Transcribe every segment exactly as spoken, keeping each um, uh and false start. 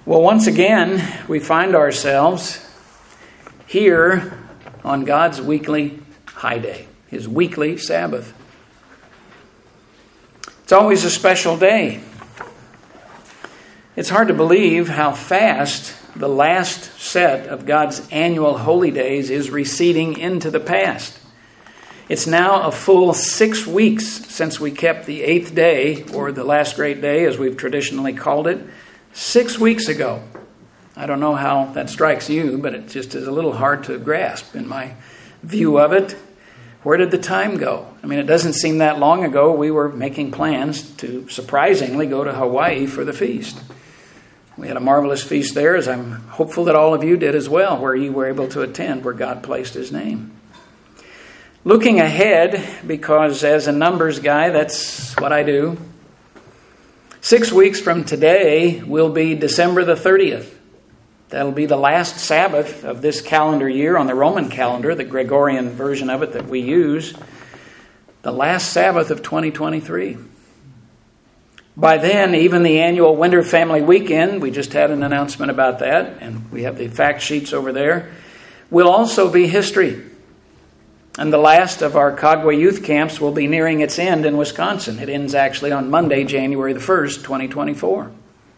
Well, once again, we find ourselves here on God's weekly high day, His weekly Sabbath. It's always a special day. It's hard to believe how fast the last set of God's annual holy days is receding into the past. It's now a full six weeks since we kept the eighth day, or the last great day, as we've traditionally called it, six weeks ago. I don't know how that strikes you, but it just is a little hard to grasp in my view of it. Where did the time go? I mean, it doesn't seem that long ago we were making plans to surprisingly go to Hawaii for the feast. We had a marvelous feast there, as I'm hopeful that all of you did as well, where you were able to attend, where God placed His name. Looking ahead, because as a numbers guy, that's what I do. Six weeks from today will be December the thirtieth. That'll be the last Sabbath of this calendar year on the Roman calendar, the Gregorian version of it that we use. The last Sabbath of twenty twenty-three. By then, even the annual Winter Family Weekend, we just had an announcement about that, and we have the fact sheets over there, will also be history. And the last of our Kagwa youth camps will be nearing its end in Wisconsin. It ends actually on Monday, January the first, twenty twenty-four.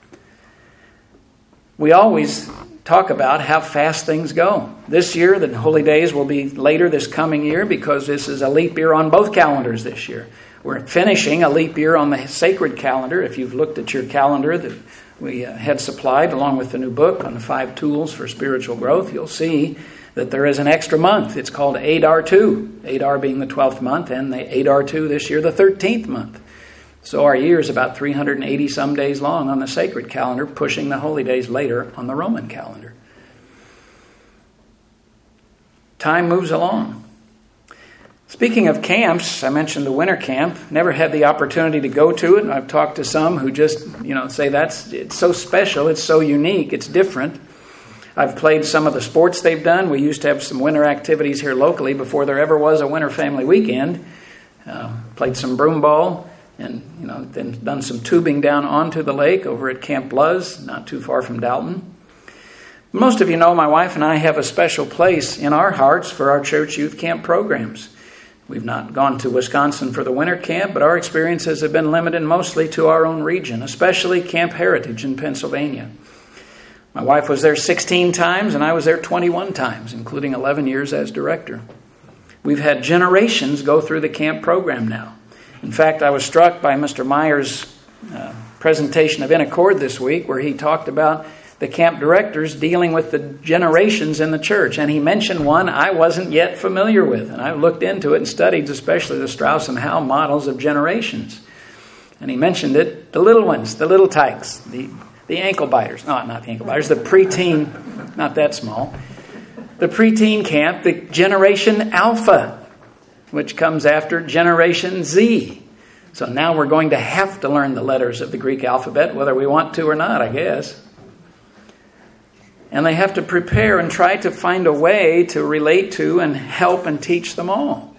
We always talk about how fast things go. This year, the holy days will be later this coming year because this is a leap year on both calendars this year. We're finishing a leap year on the sacred calendar. If you've looked at your calendar that we had supplied along with the new book on the five tools for spiritual growth, you'll see that there is an extra month. It's called Adar two. Adar being the twelfth month, and the Adar two this year, the thirteenth month. So our year is about three hundred eighty some days long on the sacred calendar, pushing the holy days later on the Roman calendar. Time moves along. Speaking of camps, I mentioned the winter camp. Never had the opportunity to go to it. I've talked to some who just, you know, say that's it's so special, it's so unique, it's different. I've played some of the sports they've done. We used to have some winter activities here locally before there ever was a Winter Family Weekend. Uh, played some broom ball and, you know, then done some tubing down onto the lake over at Camp Luz, not too far from Dalton. Most of you know my wife and I have a special place in our hearts for our church youth camp programs. We've not gone to Wisconsin for the winter camp, but our experiences have been limited mostly to our own region, especially Camp Heritage in Pennsylvania. My wife was there sixteen times, and I was there twenty-one times, including eleven years as director. We've had generations go through the camp program now. In fact, I was struck by Mister Meyer's uh, presentation of In Accord this week, where he talked about the camp directors dealing with the generations in the church. And he mentioned one I wasn't yet familiar with. And I looked into it and studied especially the Strauss and Howe models of generations. And he mentioned it, the little ones, the little tykes, the The ankle biters, no, not the ankle biters, the preteen, not that small. The preteen camp, the Generation Alpha, which comes after Generation Z. So now we're going to have to learn the letters of the Greek alphabet, whether we want to or not, I guess. And they have to prepare and try to find a way to relate to and help and teach them all.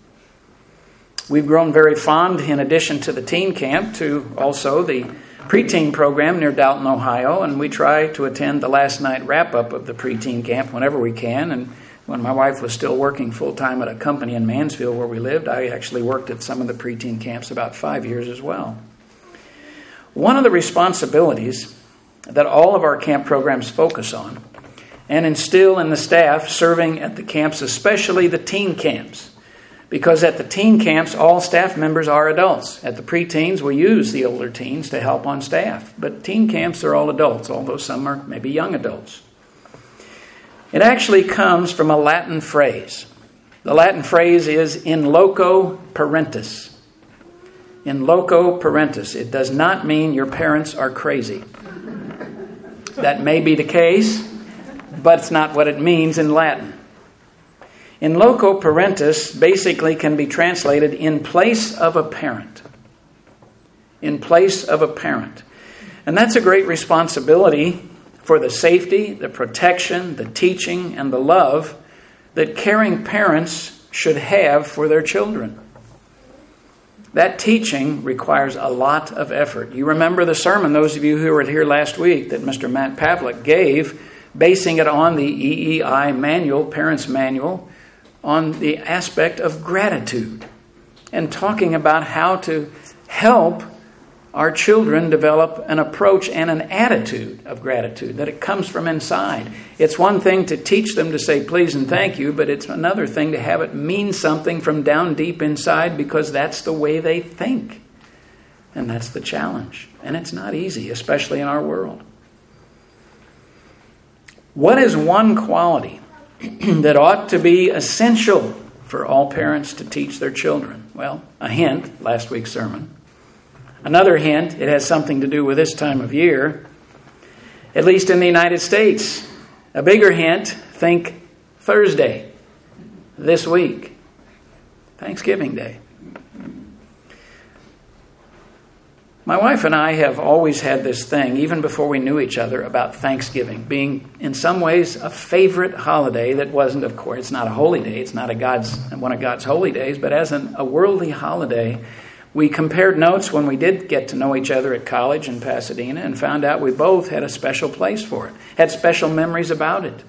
We've grown very fond, in addition to the teen camp, to also the preteen program near Dalton, Ohio, and we try to attend the last night wrap-up of the preteen camp whenever we can. And when my wife was still working full-time at a company in Mansfield where we lived, I actually worked at some of the preteen camps about five years as well. One of the responsibilities that all of our camp programs focus on and instill in the staff serving at the camps, especially the teen camps, because at the teen camps, all staff members are adults. At the preteens, we use the older teens to help on staff. But teen camps are all adults, although some are maybe young adults. It actually comes from a Latin phrase. The Latin phrase is in loco parentis. In loco parentis. It does not mean your parents are crazy. That may be the case, but it's not what it means in Latin. In loco parentis basically can be translated in place of a parent. In place of a parent. And that's a great responsibility for the safety, the protection, the teaching, and the love that caring parents should have for their children. That teaching requires a lot of effort. You remember the sermon, those of you who were here last week, that Mister Matt Pavlik gave, basing it on the E E I manual, Parents Manual, on the aspect of gratitude and talking about how to help our children develop an approach and an attitude of gratitude, that it comes from inside. It's one thing to teach them to say please and thank you, but it's another thing to have it mean something from down deep inside, because that's the way they think. And that's the challenge. And it's not easy, especially in our world. What is one quality that ought to be essential for all parents to teach their children? Well, a hint, last week's sermon. Another hint, it has something to do with this time of year, at least in the United States. A bigger hint, think Thursday, this week, Thanksgiving Day. My wife and I have always had this thing, even before we knew each other, about Thanksgiving being in some ways a favorite holiday that wasn't, of course, it's not a holy day, it's not a God's one of God's holy days, but as an, a worldly holiday. We compared notes when we did get to know each other at college in Pasadena and found out we both had a special place for it, had special memories about it.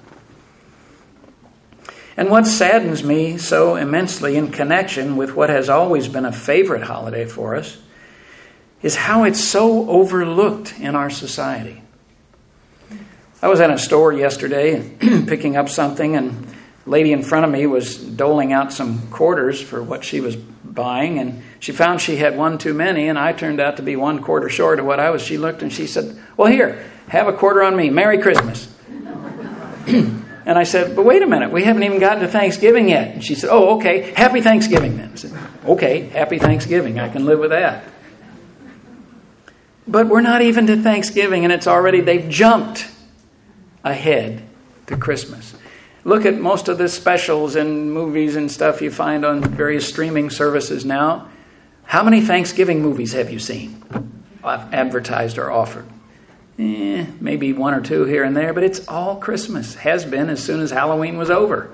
And what saddens me so immensely in connection with what has always been a favorite holiday for us is how it's so overlooked in our society. I was in a store yesterday picking up something, and a lady in front of me was doling out some quarters for what she was buying, and she found she had one too many, and I turned out to be one quarter short of what I was. She looked and she said, well, here, have a quarter on me. Merry Christmas. And I said, but wait a minute, we haven't even gotten to Thanksgiving yet. And she said, oh, okay, happy Thanksgiving then. I said, okay, happy Thanksgiving. I can live with that. But we're not even to Thanksgiving, and it's already, they've jumped ahead to Christmas. Look at most of the specials and movies and stuff you find on various streaming services now. How many Thanksgiving movies have you seen advertised or offered? Eh, maybe one or two here and there, but it's all Christmas. Has been as soon as Halloween was over.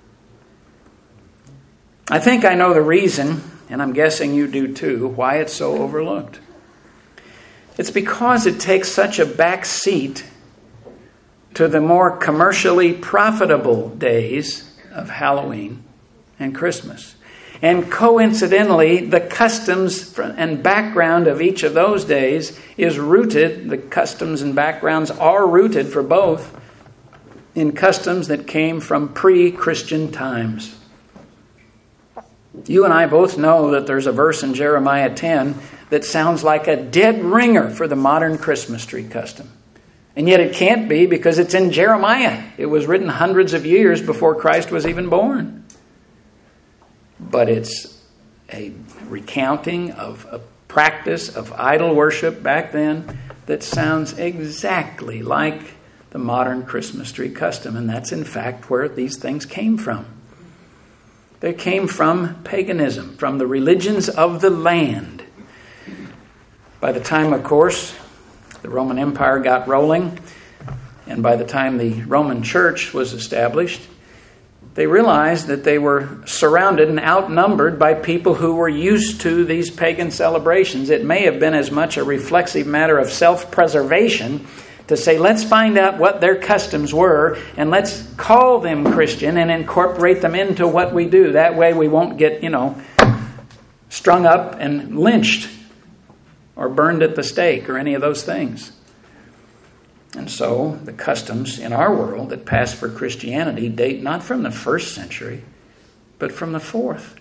I think I know the reason, and I'm guessing you do too, why it's so overlooked. It's because it takes such a back seat to the more commercially profitable days of Halloween and Christmas. And coincidentally, the customs and background of each of those days is rooted, the customs and backgrounds are rooted for both in customs that came from pre-Christian times. You and I both know that there's a verse in Jeremiah ten that sounds like a dead ringer for the modern Christmas tree custom. And yet it can't be, because it's in Jeremiah. It was written hundreds of years before Christ was even born. But it's a recounting of a practice of idol worship back then that sounds exactly like the modern Christmas tree custom. And that's in fact where these things came from. They came from paganism, from the religions of the land. By the time, of course, the Roman Empire got rolling, and by the time the Roman Church was established, they realized that they were surrounded and outnumbered by people who were used to these pagan celebrations. It may have been as much a reflexive matter of self-preservation to say, let's find out what their customs were, and let's call them Christian and incorporate them into what we do. That way we won't get, you know, strung up and lynched or burned at the stake or any of those things. And so the customs in our world that pass for Christianity date not from the first century, but from the fourth.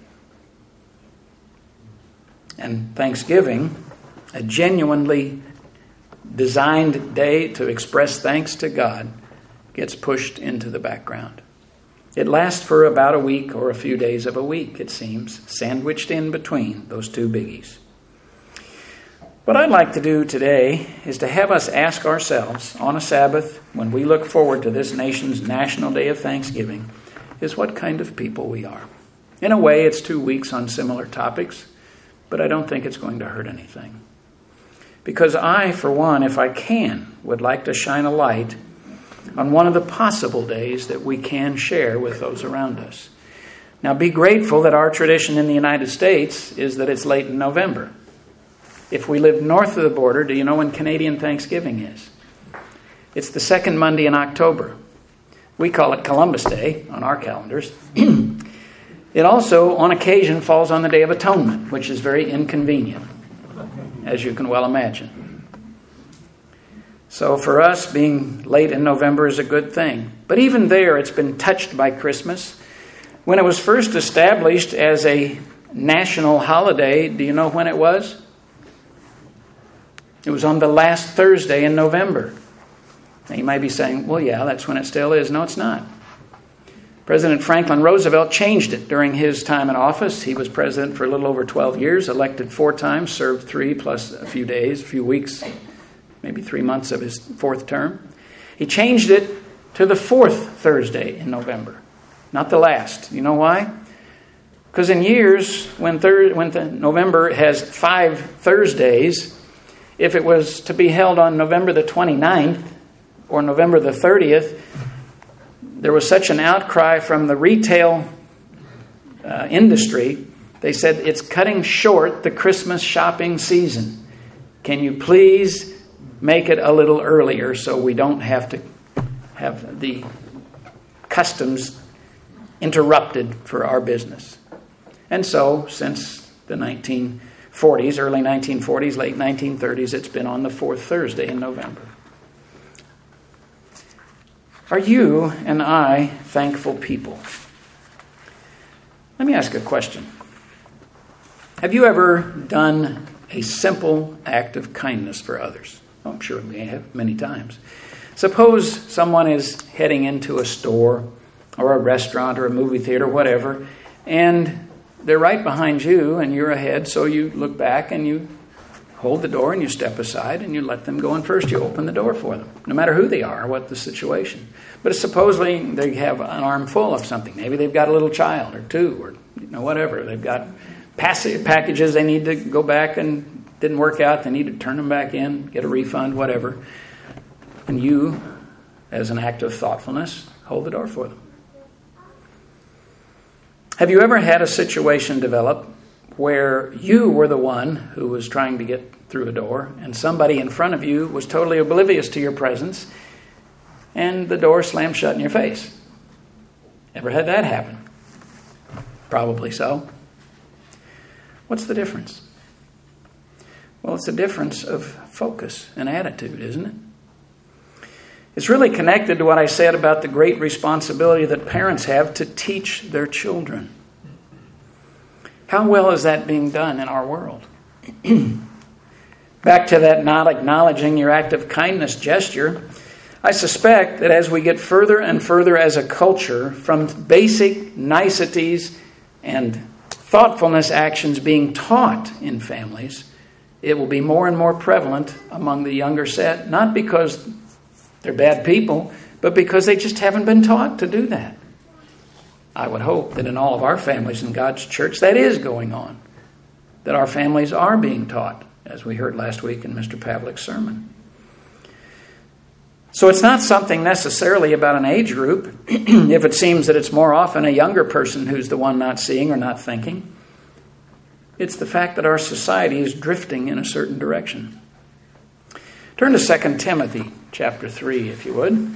And Thanksgiving, a genuinely designed day to express thanks to God, gets pushed into the background. It lasts for about a week or a few days of a week, it seems, sandwiched in between those two biggies. What I'd like to do today is to have us ask ourselves on a Sabbath, when we look forward to this nation's National Day of Thanksgiving, is what kind of people we are. In a way, it's two weeks on similar topics, but I don't think it's going to hurt anything. Because I, for one, if I can, would like to shine a light on one of the possible days that we can share with those around us. Now be grateful that our tradition in the United States is that it's late in November. If we live north of the border, do you know when Canadian Thanksgiving is? It's the second Monday in October. We call it Columbus Day on our calendars. It also, on occasion, falls on the Day of Atonement, which is very inconvenient, as you can well imagine. So for us, being late in November is a good thing. But even there, it's been touched by Christmas. When it was first established as a national holiday, do you know when it was? It was on the last Thursday in November. Now you might be saying, well, yeah, that's when it still is. No, it's not. President Franklin Roosevelt changed it during his time in office. He was president for a little over twelve years, elected four times, served three plus a few days, a few weeks, maybe three months of his fourth term. He changed it to the fourth Thursday in November, not the last. You know why? Because in years when, thir- when the November has five Thursdays, if it was to be held on November the twenty-ninth or November the thirtieth, there was such an outcry from the retail uh, industry. They said, it's cutting short the Christmas shopping season. Can you please make it a little earlier so we don't have to have the customs interrupted for our business? And so, since the nineteen forties, early nineteen forties, late nineteen thirties, it's been on the fourth Thursday in November. Are you and I thankful people? Let me ask a question. Have you ever done a simple act of kindness for others? Oh, I'm sure we have many times. Suppose someone is heading into a store or a restaurant or a movie theater, whatever, and they're right behind you and you're ahead, so you look back and you hold the door and you step aside and you let them go in first. You open the door for them, no matter who they are or what the situation. But supposedly they have an armful of something. Maybe they've got a little child or two or you know whatever. They've got passive packages they need to go back and didn't work out. They need to turn them back in, get a refund, whatever. And you, as an act of thoughtfulness, hold the door for them. Have you ever had a situation develop where you were the one who was trying to get through a door and somebody in front of you was totally oblivious to your presence and the door slammed shut in your face? Ever had that happen? Probably so. What's the difference? Well, it's a difference of focus and attitude, isn't it? It's really connected to what I said about the great responsibility that parents have to teach their children. How well is that being done in our world? Back to that not acknowledging your act of kindness gesture, I suspect that as we get further and further as a culture from basic niceties and thoughtfulness actions being taught in families, it will be more and more prevalent among the younger set, not because they're bad people, but because they just haven't been taught to do that. I would hope that in all of our families in God's church that is going on. That our families are being taught, as we heard last week in Mister Pavlik's sermon. So it's not something necessarily about an age group, if it seems that it's more often a younger person who's the one not seeing or not thinking. It's the fact that our society is drifting in a certain direction. Turn to Second Timothy chapter three, if you would.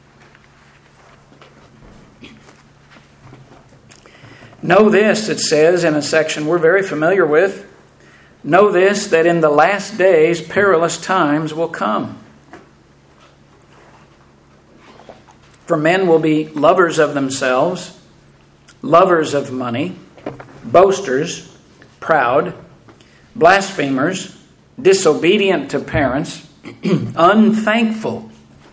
Know this, it says in a section we're very familiar with. Know this, that in the last days perilous times will come. For men will be lovers of themselves, lovers of money, boasters, proud, blasphemers, disobedient to parents, unthankful,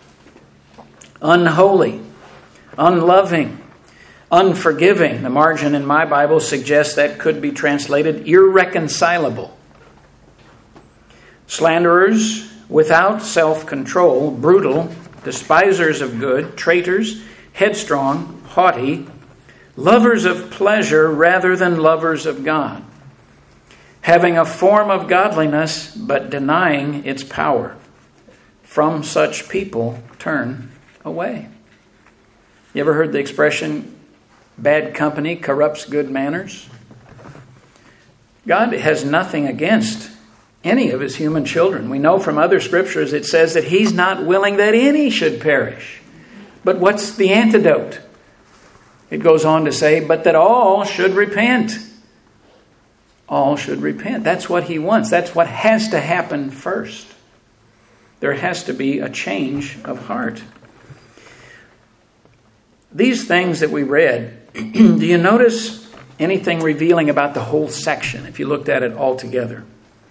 unholy, unloving, unforgiving. The margin in my Bible suggests that could be translated irreconcilable. Slanderers, without self-control, brutal, despisers of good, traitors, headstrong, haughty, lovers of pleasure rather than lovers of God, having a form of godliness but denying its power. From such people turn away. You ever heard the expression, Bad company corrupts good manners. God has nothing against any of his human children. We know from other scriptures it says that he's not willing that any should perish. But what's the antidote? It goes on to say, but that all should repent. All should repent. That's what he wants. That's what has to happen first. There has to be a change of heart. These things that we read, do you notice anything revealing about the whole section if you looked at it all together?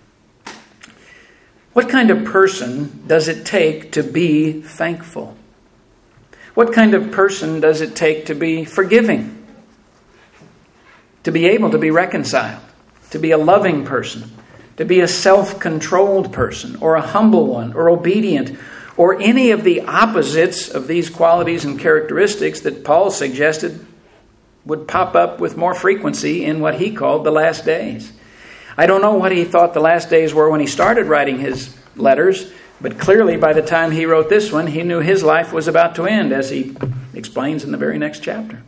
What kind of person does it take to be thankful? What kind of person does it take to be forgiving? To be able to be reconciled? To be a loving person? To be a self-controlled person? Or a humble one? Or obedient? Or any of the opposites of these qualities and characteristics that Paul suggested would pop up with more frequency in what he called the last days. I don't know what he thought the last days were when he started writing his letters, but clearly by the time he wrote this one, he knew his life was about to end, as he explains in the very next chapter.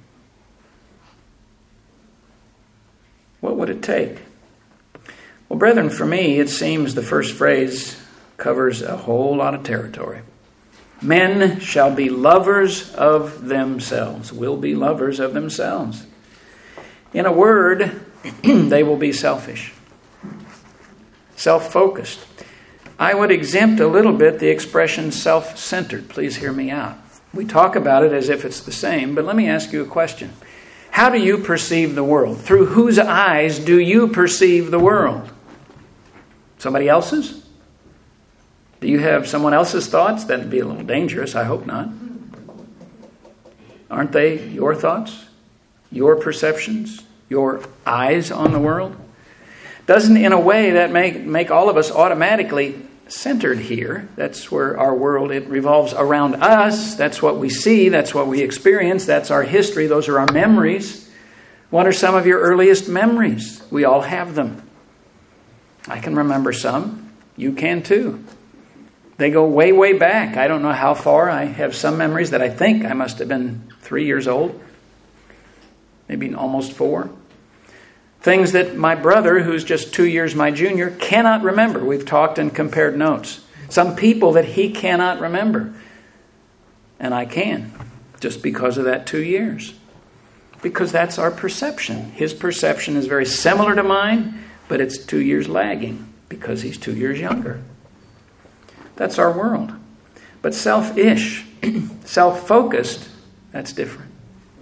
What would it take? Well, brethren, for me, it seems the first phrase covers a whole lot of territory. Men shall be lovers of themselves, will be lovers of themselves. In a word, they will be selfish, self-focused. I would exempt a little bit the expression self-centered. Please hear me out. We talk about it as if it's the same, but let me ask you a question. How do you perceive the world? Through whose eyes do you perceive the world? Somebody else's? Do you have someone else's thoughts? That'd be a little dangerous. I hope not. Aren't they your thoughts? Your perceptions? Your eyes on the world? Doesn't, in a way, that make, make all of us automatically centered here? That's where our world, it revolves around us. That's what we see. That's what we experience. That's our history. Those are our memories. What are some of your earliest memories? We all have them. I can remember some. You can too. They go way, way back. I don't know how far. I have some memories that I think I must have been three years old. Maybe almost four. Things that my brother, who's just two years my junior, cannot remember. We've talked and compared notes. Some people that he cannot remember. And I can, just because of that two years. Because that's our perception. His perception is very similar to mine, but it's two years lagging because he's two years younger. That's our world. But selfish, self-focused, that's different.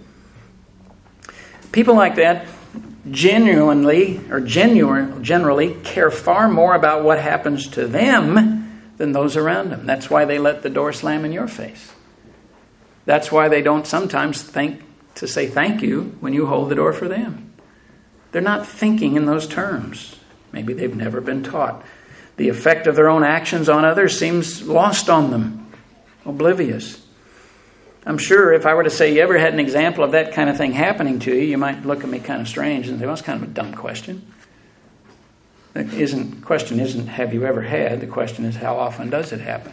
People like that genuinely or genuine, generally care far more about what happens to them than those around them. That's why they let the door slam in your face. That's why they don't sometimes think to say thank you when you hold the door for them. They're not thinking in those terms. Maybe they've never been taught. The effect of their own actions on others seems lost on them, oblivious. I'm sure if I were to say you ever had an example of that kind of thing happening to you, you might look at me kind of strange and say, well, that's kind of a dumb question. The isn't, question isn't, have you ever had? The question is, how often does it happen?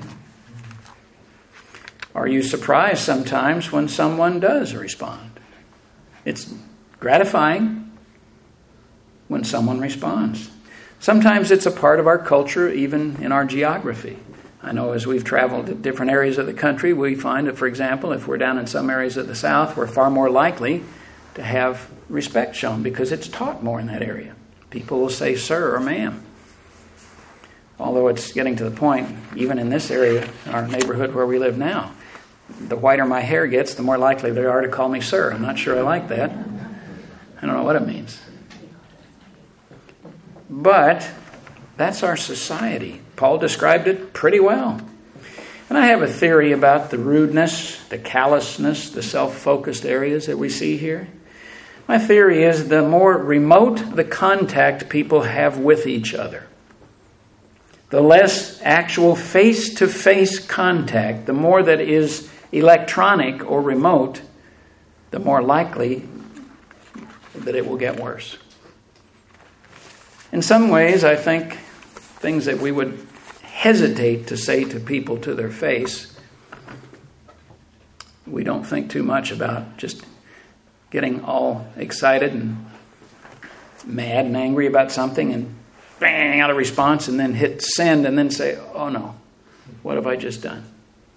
Are you surprised sometimes when someone does respond? It's gratifying when someone responds. Sometimes it's a part of our culture, even in our geography. I know as we've traveled to different areas of the country, we find that, for example, if we're down in some areas of the South, we're far more likely to have respect shown because it's taught more in that area. People will say sir or ma'am. Although it's getting to the point, even in this area, our neighborhood where we live now, the whiter my hair gets, the more likely they are to call me sir. I'm not sure I like that. I don't know what it means. But that's our society. Paul described it pretty well. And I have a theory about the rudeness, the callousness, the self-focused areas that we see here. My theory is the more remote the contact people have with each other, the less actual face-to-face contact, the more that is electronic or remote, the more likely that it will get worse. In some ways, I think things that we would hesitate to say to people to their face, we don't think too much about just getting all excited and mad and angry about something and bang out a response and then hit send and then say, oh no, what have I just done?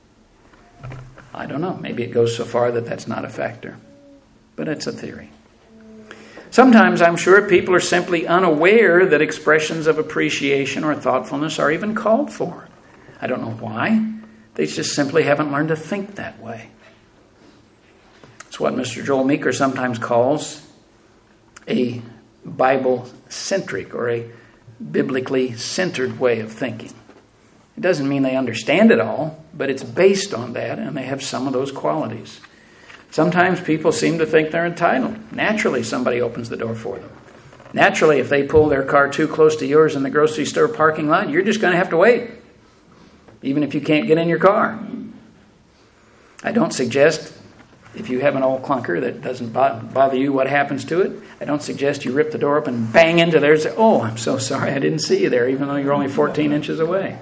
I don't know. Maybe it goes so far that that's not a factor. But it's a theory. Sometimes I'm sure people are simply unaware that expressions of appreciation or thoughtfulness are even called for. I don't know why. They just simply haven't learned to think that way. It's what Mister Joel Meeker sometimes calls a Bible-centric or a biblically centered way of thinking. It doesn't mean they understand it all, but it's based on that, and they have some of those qualities. Sometimes people seem to think they're entitled. Naturally, somebody opens the door for them. Naturally, if they pull their car too close to yours in the grocery store parking lot, you're just going to have to wait, even if you can't get in your car. I don't suggest, if you have an old clunker that doesn't bother you what happens to it, I don't suggest you rip the door up and bang into there and say, oh, I'm so sorry, I didn't see you there, even though you're only fourteen inches away.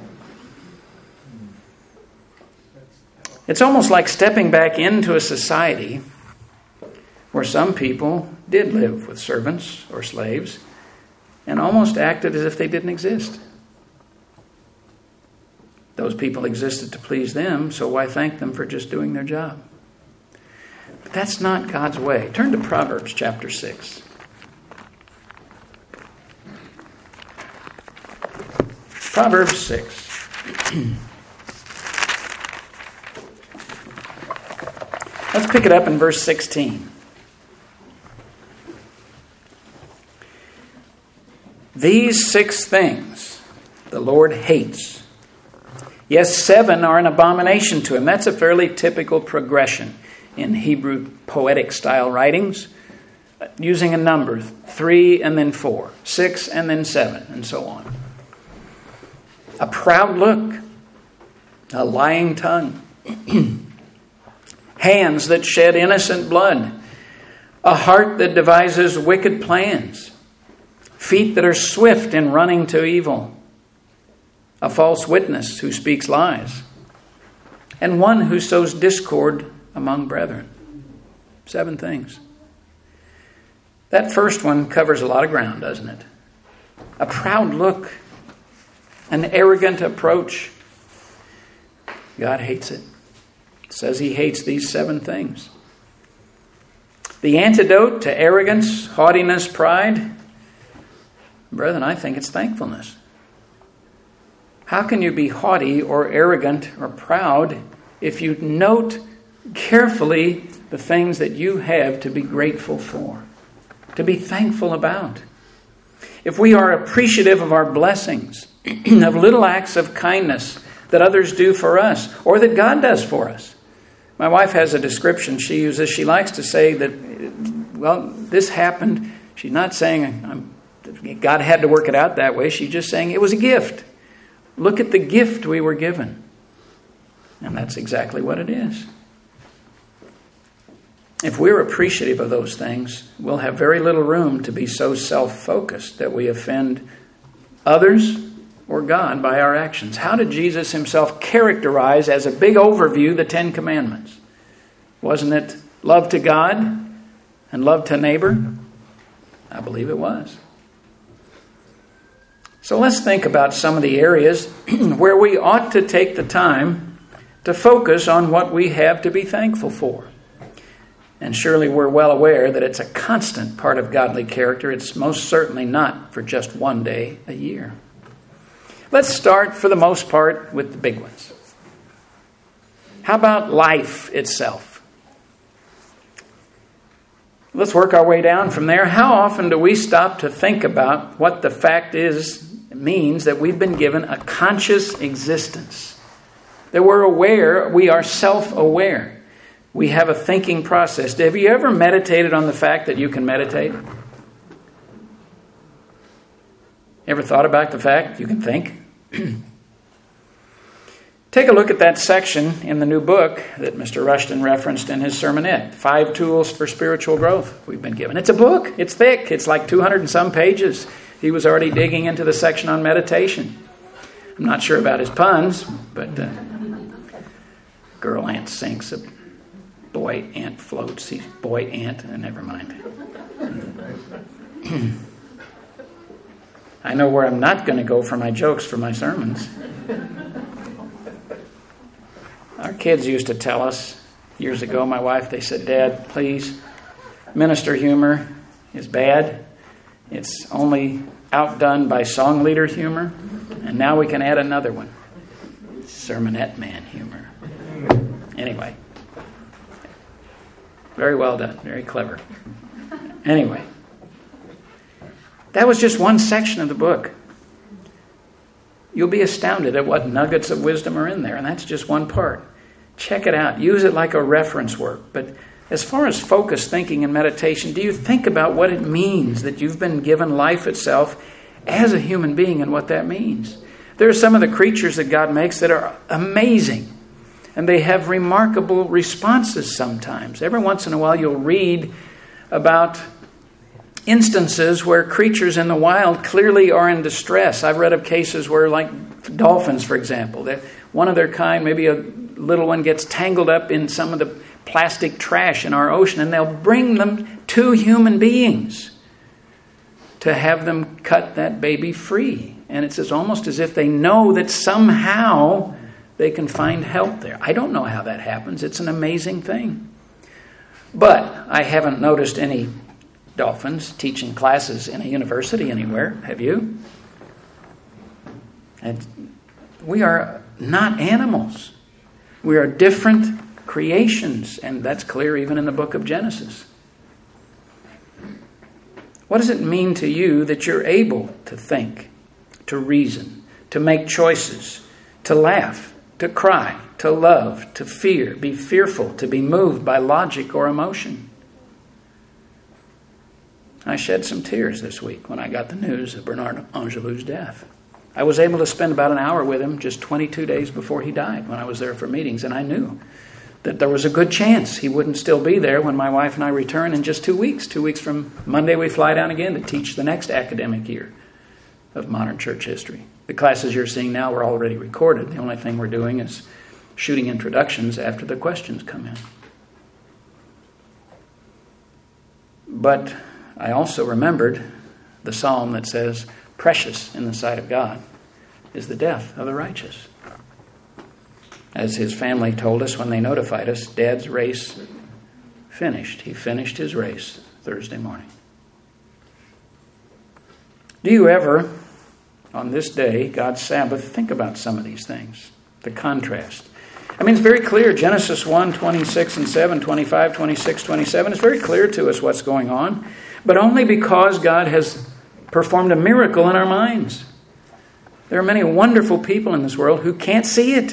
It's almost like stepping back into a society where some people did live with servants or slaves and almost acted as if they didn't exist. Those people existed to please them, so why thank them for just doing their job? But that's not God's way. Turn to Proverbs chapter six. Proverbs six. Let's pick it up in verse sixteen. These six things the Lord hates. Yes, seven are an abomination to him. That's a fairly typical progression in Hebrew poetic style writings, using a number, three and then four, six and then seven, and so on. A proud look, a lying tongue, hands that shed innocent blood, a heart that devises wicked plans, feet that are swift in running to evil, a false witness who speaks lies, and one who sows discord among brethren. Seven things. That first one covers a lot of ground, doesn't it? A proud look, an arrogant approach. God hates it. It says he hates these seven things. The antidote to arrogance, haughtiness, pride, brethren, I think it's thankfulness. How can you be haughty or arrogant or proud if you note carefully the things that you have to be grateful for, to be thankful about? If we are appreciative of our blessings, of little acts of kindness that others do for us or that God does for us. My wife has a description she uses. She likes to say that, well, this happened. She's not saying I'm, God had to work it out that way. She's just saying it was a gift. Look at the gift we were given. And that's exactly what it is. If we're appreciative of those things, we'll have very little room to be so self-focused that we offend others or God by our actions. How did Jesus himself characterize as a big overview the Ten Commandments? Wasn't it love to God and love to neighbor? I believe it was. So let's think about some of the areas where we ought to take the time to focus on what we have to be thankful for. And surely we're well aware that it's a constant part of godly character. It's most certainly not for just one day a year. Let's start, for the most part, with the big ones. How about life itself? Let's work our way down from there. How often do we stop to think about what the fact is, means that we've been given a conscious existence? That we're aware, we are self-aware. We have a thinking process. Have you ever meditated on the fact that you can meditate? Ever thought about the fact you can think? Take a look at that section in the new book that Mister Rushton referenced in his sermonette. Five Tools for Spiritual Growth we've been given. It's a book. It's thick. It's like two hundred and some pages. He was already digging into the section on meditation. I'm not sure about his puns, but uh, girl ant sinks a boy ant floats. He's boy ant. Never mind. I know where I'm not going to go for my jokes for my sermons. Our kids used to tell us years ago, my wife, they said, Dad, please, minister humor is bad. It's only outdone by song leader humor. And now we can add another one. Sermonette man humor. Anyway. Very well done. Very clever. Anyway. That was just one section of the book. You'll be astounded at what nuggets of wisdom are in there. And that's just one part. Check it out. Use it like a reference work. But as far as focused thinking and meditation, do you think about what it means that you've been given life itself as a human being and what that means? There are some of the creatures that God makes that are amazing. And they have remarkable responses sometimes. Every once in a while you'll read about instances where creatures in the wild clearly are in distress. I've read of cases where, like dolphins, for example, that one of their kind, maybe a little one, gets tangled up in some of the plastic trash in our ocean, and they'll bring them to human beings to have them cut that baby free. And it's as almost as if they know that somehow they can find help there. I don't know how that happens. It's an amazing thing. But I haven't noticed any dolphins teaching classes in a university anywhere. Have you? And we are not animals. We are different creations, and that's clear even in the book of Genesis. What does it mean to you that you're able to think, to reason, to make choices, to laugh, to cry, to love, to fear, be fearful, to be moved by logic or emotion? I shed some tears this week when I got the news of Bernard Angelou's death. I was able to spend about an hour with him just twenty-two days before he died when I was there for meetings, and I knew that there was a good chance he wouldn't still be there when my wife and I return in just two weeks. Two weeks from Monday, we fly down again to teach the next academic year of modern church history. The classes you're seeing now were already recorded. The only thing we're doing is shooting introductions after the questions come in. But I also remembered the psalm that says, precious in the sight of God is the death of the righteous. As his family told us when they notified us, Dad's race finished. He finished his race Thursday morning. Do you ever, on this day, God's Sabbath, think about some of these things? The contrast. I mean, it's very clear. Genesis one, twenty-six and seven, twenty-five, twenty-six, twenty-seven. It's very clear to us what's going on. But only because God has performed a miracle in our minds. There are many wonderful people in this world who can't see it.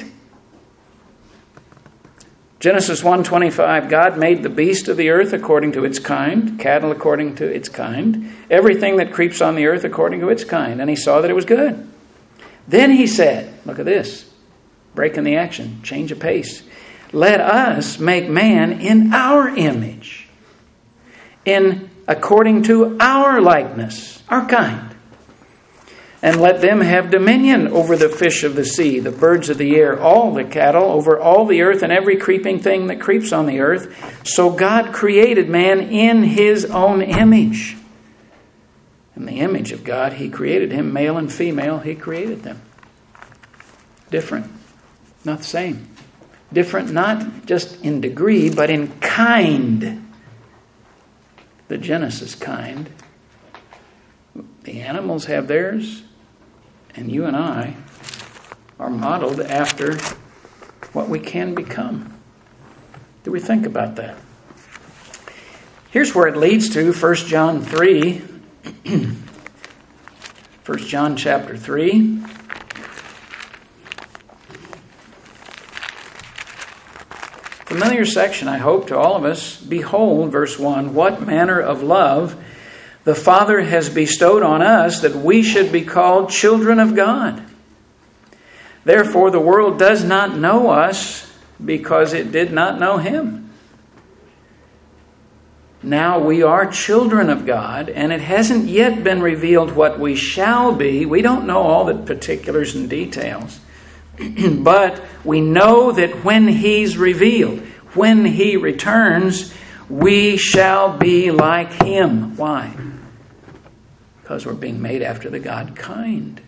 Genesis one twenty-five, God made the beast of the earth according to its kind, cattle according to its kind, everything that creeps on the earth according to its kind. And he saw that it was good. Then he said, look at this, breaking the action, change of pace. Let us make man in our image, in according to our likeness, our kind. And let them have dominion over the fish of the sea, the birds of the air, all the cattle, over all the earth, and every creeping thing that creeps on the earth. So God created man in his own image. In the image of God, he created him, male and female, he created them. Different, not the same. Different not just in degree, but in kind. The Genesis kind. The animals have theirs, and you and I are modeled after what we can become. Do we think about that? Here's where it leads to, First John three. First John chapter three. Familiar section, I hope, to all of us. Behold, verse one, what manner of love the Father has bestowed on us that we should be called children of God. Therefore, the world does not know us because it did not know him. Now we are children of God, and it hasn't yet been revealed what we shall be. We don't know all the particulars and details. But we know that when he's revealed, when he returns, we shall be like him. Why? Because we're being made after the God kind.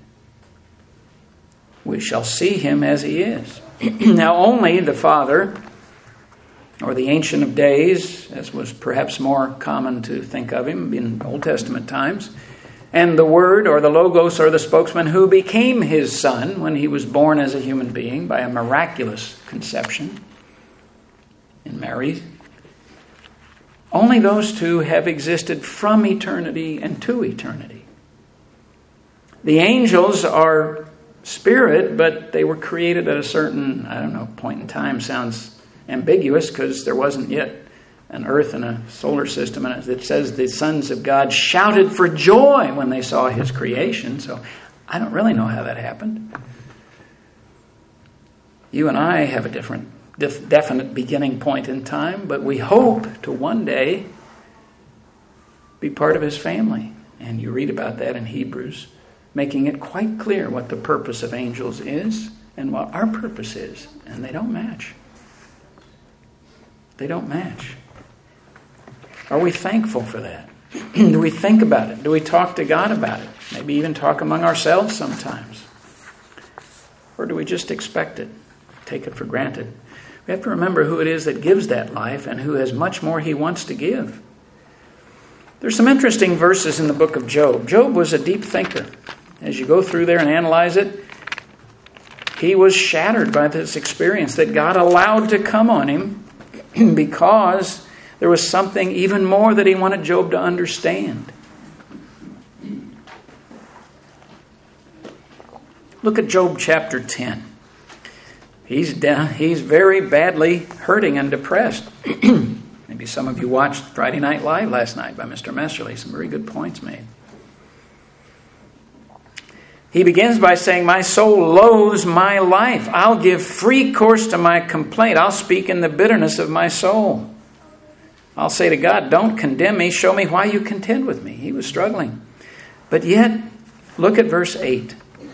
We shall see him as he is. Now only the Father, or the Ancient of Days, as was perhaps more common to think of him in Old Testament times, and the Word, or the Logos, or the spokesman who became his Son when he was born as a human being by a miraculous conception in Mary. Only those two have existed from eternity and to eternity. The angels are spirit, but they were created at a certain, I don't know, point in time. Sounds ambiguous because there wasn't yet an earth and a solar system. And it says the sons of God shouted for joy when they saw his creation. So I don't really know how that happened. You and I have a different, def- definite beginning point in time, but we hope to one day be part of his family. And you read about that in Hebrews, making it quite clear what the purpose of angels is and what our purpose is. And they don't match. They don't match. Are we thankful for that? Do we think about it? Do we talk to God about it? Maybe even talk among ourselves sometimes. Or do we just expect it? Take it for granted? We have to remember who it is that gives that life and who has much more he wants to give. There's some interesting verses in the book of Job. Job was a deep thinker. As you go through there and analyze it, he was shattered by this experience that God allowed to come on him because there was something even more that he wanted Job to understand. Look at Job chapter ten. He's down, he's very badly hurting and depressed. Maybe some of you watched Friday Night Live last night by Mister Messerly. Some very good points made. He begins by saying, "My soul loathes my life. I'll give free course to my complaint. I'll speak in the bitterness of my soul. I'll say to God, don't condemn me. Show me why you contend with me." He was struggling. But yet, look at verse eight.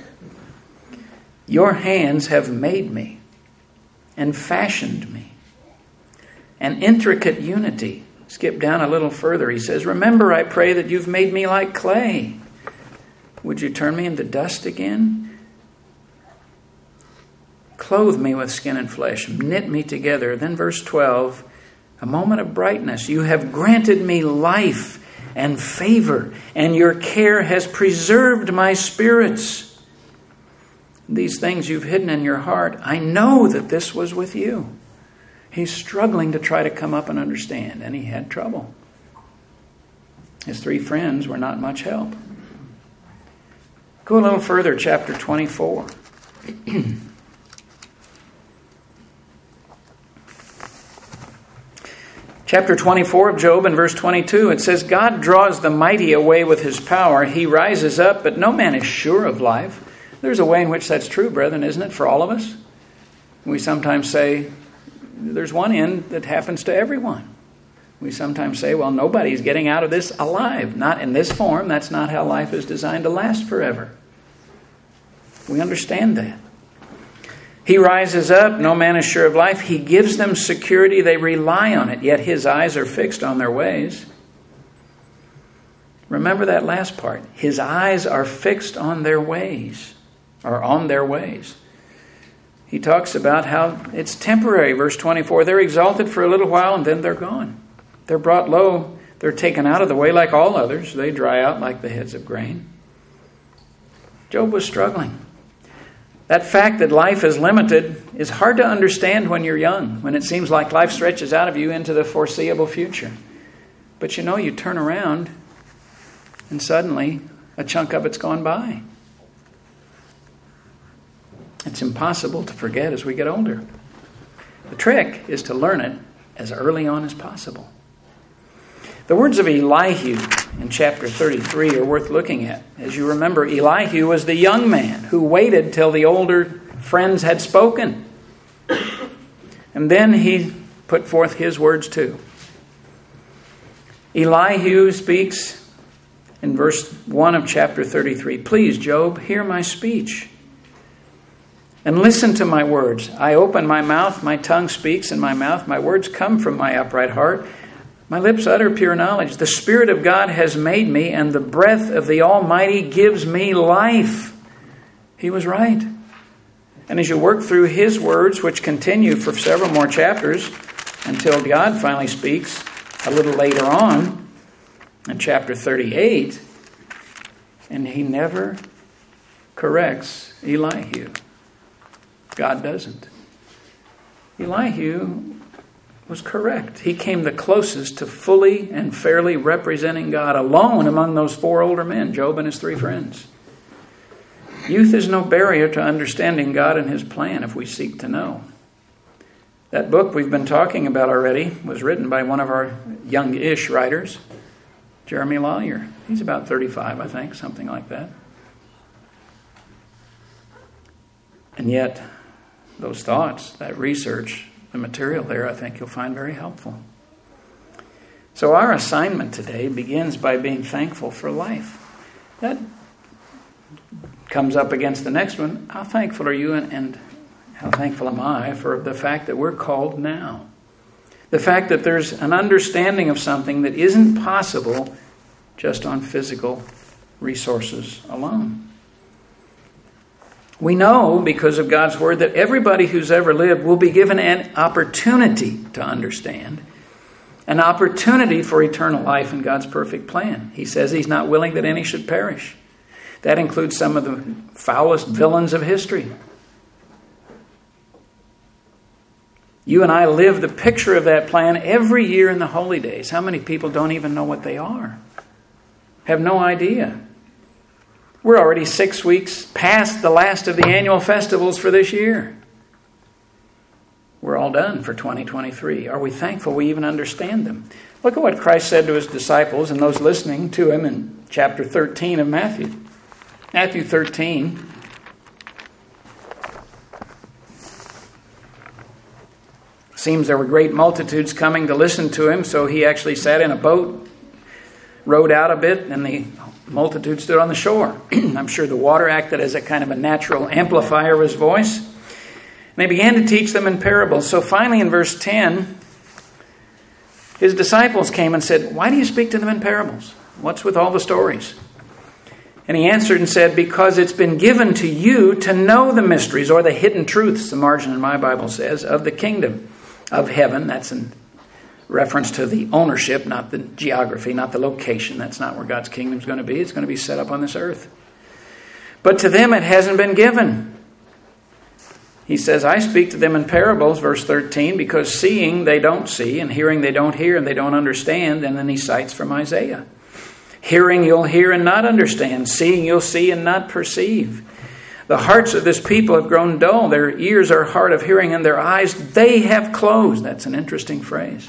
"Your hands have made me and fashioned me. An intricate unity." Skip down a little further. He says, "Remember, I pray, that you've made me like clay. Would you turn me into dust again? Clothe me with skin and flesh. Knit me together." Then verse twelve, a moment of brightness. "You have granted me life and favor, and your care has preserved my spirits. These things you've hidden in your heart. I know that this was with you." He's struggling to try to come up and understand, and he had trouble. His three friends were not much help. Go a little further, chapter twenty-four. Chapter twenty-four of Job, and verse twenty-two, it says, "God draws the mighty away with his power. He rises up, but no man is sure of life." There's a way in which that's true, brethren, isn't it, for all of us? We sometimes say, there's one end that happens to everyone. We sometimes say, well, nobody's getting out of this alive. Not in this form. That's not how life is designed to last forever. We understand that. He rises up. No man is sure of life. He gives them security. They rely on it. Yet his eyes are fixed on their ways. Remember that last part. His eyes are fixed on their ways. Or on their ways. He talks about how it's temporary. Verse twenty-four. They're exalted for a little while and then they're gone. They're brought low. They're taken out of the way like all others. They dry out like the heads of grain. Job was struggling. That fact that life is limited is hard to understand when you're young, when it seems like life stretches out of you into the foreseeable future. But you know, you turn around and suddenly a chunk of it's gone by. It's impossible to forget as we get older. The trick is to learn it as early on as possible. The words of Elihu in chapter thirty-three are worth looking at. As you remember, Elihu was the young man who waited till the older friends had spoken. And then he put forth his words too. Elihu speaks in verse one of chapter thirty-three. "Please, Job, hear my speech. And listen to my words. I open my mouth, my tongue speaks in my mouth, my words come from my upright heart. My lips utter pure knowledge. The Spirit of God has made me, and the breath of the Almighty gives me life. He was right. And as you work through His words, which continue for several more chapters, until God finally speaks a little later on, in chapter thirty-eight, and He never corrects Elihu. God doesn't. Elihu was correct. He came the closest to fully and fairly representing God alone among those four older men, Job and his three friends. Youth is no barrier to understanding God and His plan if we seek to know. That book we've been talking about already was written by one of our young-ish writers, Jeremy Lawyer. He's about thirty-five, I think, something like that. And yet, those thoughts, that research, the material there, I think you'll find very helpful. So our assignment today begins by being thankful for life. That comes up against the next one. How thankful are you and, and how thankful am I for the fact that we're called now? The fact that there's an understanding of something that isn't possible just on physical resources alone. We know, because of God's Word, that everybody who's ever lived will be given an opportunity to understand, an opportunity for eternal life in God's perfect plan. He says He's not willing that any should perish. That includes some of the foulest villains of history. You and I live the picture of that plan every year in the holy days. How many people don't even know what they are? Have no idea. We're already six weeks past the last of the annual festivals for this year. We're all done for twenty twenty-three. Are we thankful we even understand them? Look at what Christ said to His disciples and those listening to Him in chapter thirteen of Matthew. Matthew thirteen. Seems there were great multitudes coming to listen to Him, so He actually sat in a boat, rowed out a bit, and the multitude stood on the shore. I'm sure the water acted as a kind of a natural amplifier of His voice. And they began to teach them in parables. So finally in verse ten, His disciples came and said, "Why do you speak to them in parables? What's with all the stories?" And He answered and said, "Because it's been given to you to know the mysteries," or the hidden truths, the margin in my Bible says, "of the kingdom of heaven." That's in reference to the ownership, not the geography, not the location. That's not where God's kingdom is going to be. It's going to be set up on this earth. But to them it hasn't been given. He says, "I speak to them in parables," verse thirteen, "because seeing they don't see, and hearing they don't hear, and they don't understand." And then he cites from Isaiah. "Hearing you'll hear and not understand. Seeing you'll see and not perceive. The hearts of this people have grown dull. Their ears are hard of hearing, and their eyes they have closed." That's an interesting phrase.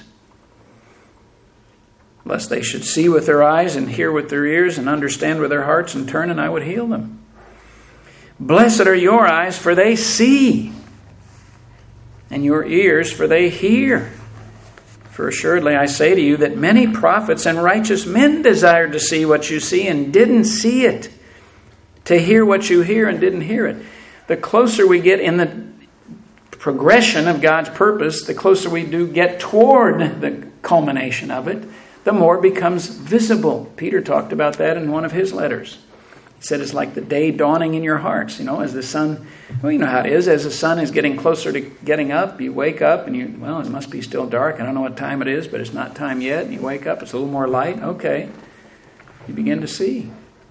"Lest they should see with their eyes and hear with their ears and understand with their hearts and turn, and I would heal them. Blessed are your eyes, for they see, and your ears, for they hear. For assuredly I say to you that many prophets and righteous men desired to see what you see and didn't see it, to hear what you hear and didn't hear it." The closer we get in the progression of God's purpose, the closer we do get toward the culmination of it, the more it becomes visible. Peter talked about that in one of his letters. He said it's like the day dawning in your hearts. You know, as the sun, well, you know how it is. As the sun is getting closer to getting up, you wake up and you, well, it must be still dark. I don't know what time it is, but it's not time yet. And you wake up, it's a little more light. Okay. You begin to see.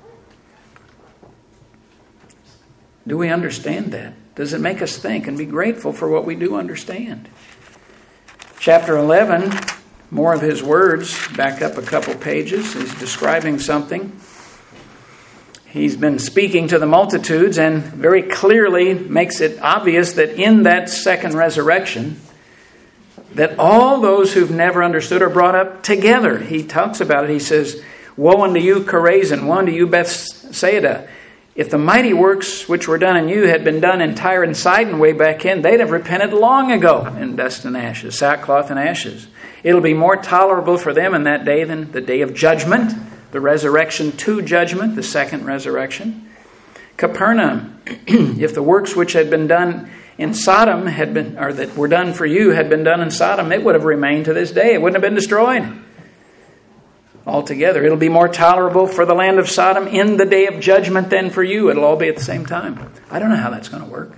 Do we understand that? Does it make us think and be grateful for what we do understand? Chapter eleven, more of his words. Back up a couple pages. He's describing something. He's been speaking to the multitudes and very clearly makes it obvious that in that second resurrection, that all those who've never understood are brought up together. He talks about it. He says, "Woe unto you, Chorazin! Woe unto you, Bethsaida! If the mighty works which were done in you had been done in Tyre and Sidon way back in, they'd have repented long ago in dust and ashes, sackcloth and ashes. It'll be more tolerable for them in that day than the day of judgment," the resurrection to judgment, the second resurrection. Capernaum, if the works which had been done in Sodom had been, or that were done for you had been done in Sodom, it would have remained to this day. It wouldn't have been destroyed altogether. It'll be more tolerable for the land of Sodom in the day of judgment than for you. It'll all be at the same time. I don't know how that's going to work.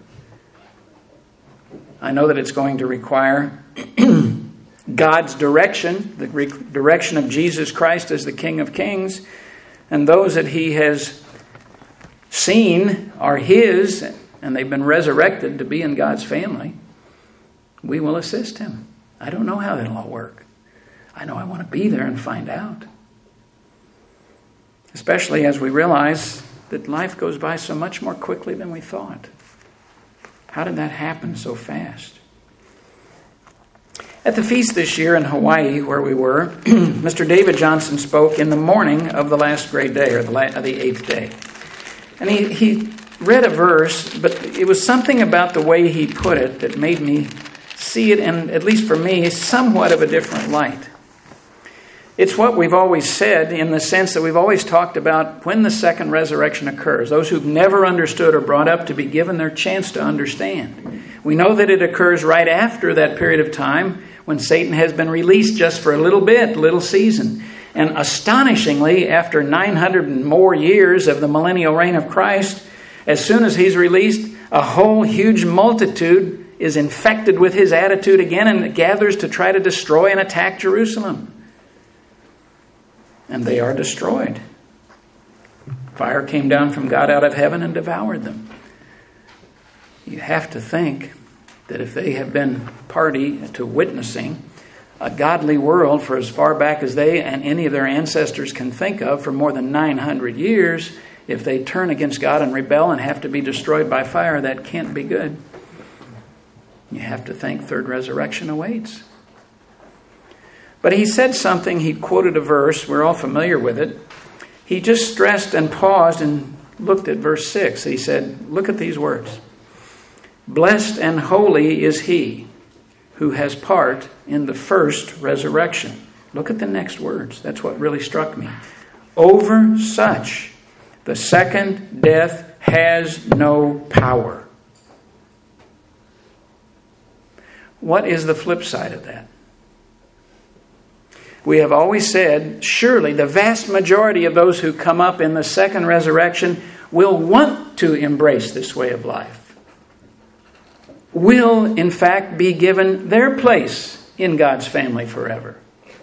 I know that it's going to require God's direction, the direction of Jesus Christ as the King of Kings, and those that He has seen are His, and they've been resurrected to be in God's family. We will assist Him. I don't know how that'll all work. I know I want to be there and find out. Especially as we realize that life goes by so much more quickly than we thought. How did that happen so fast? At the feast this year in Hawaii, where we were, Mister David Johnson spoke in the morning of the last great day, or the, la- the eighth day. And he, he read a verse, but it was something about the way he put it that made me see it, in, at least for me, somewhat of a different light. It's what we've always said in the sense that we've always talked about when the second resurrection occurs. Those who've never understood are brought up to be given their chance to understand. We know that it occurs right after that period of time when Satan has been released just for a little bit, a little season. And astonishingly, after nine hundred and more years of the millennial reign of Christ, as soon as He's released, a whole huge multitude is infected with his attitude again and gathers to try to destroy and attack Jerusalem. And they are destroyed. Fire came down from God out of heaven and devoured them. You have to think that if they have been party to witnessing a godly world for as far back as they and any of their ancestors can think of for more than nine hundred years, if they turn against God and rebel and have to be destroyed by fire, that can't be good. You have to think third resurrection awaits. But he said something, he quoted a verse, we're all familiar with it. He just stressed and paused and looked at verse six. He said, look at these words. Blessed and holy is he who has part in the first resurrection. Look at the next words. That's what really struck me. Over such, the second death has no power. What is the flip side of that? We have always said, surely the vast majority of those who come up in the second resurrection will want to embrace this way of life. Will, in fact, be given their place in God's family forever.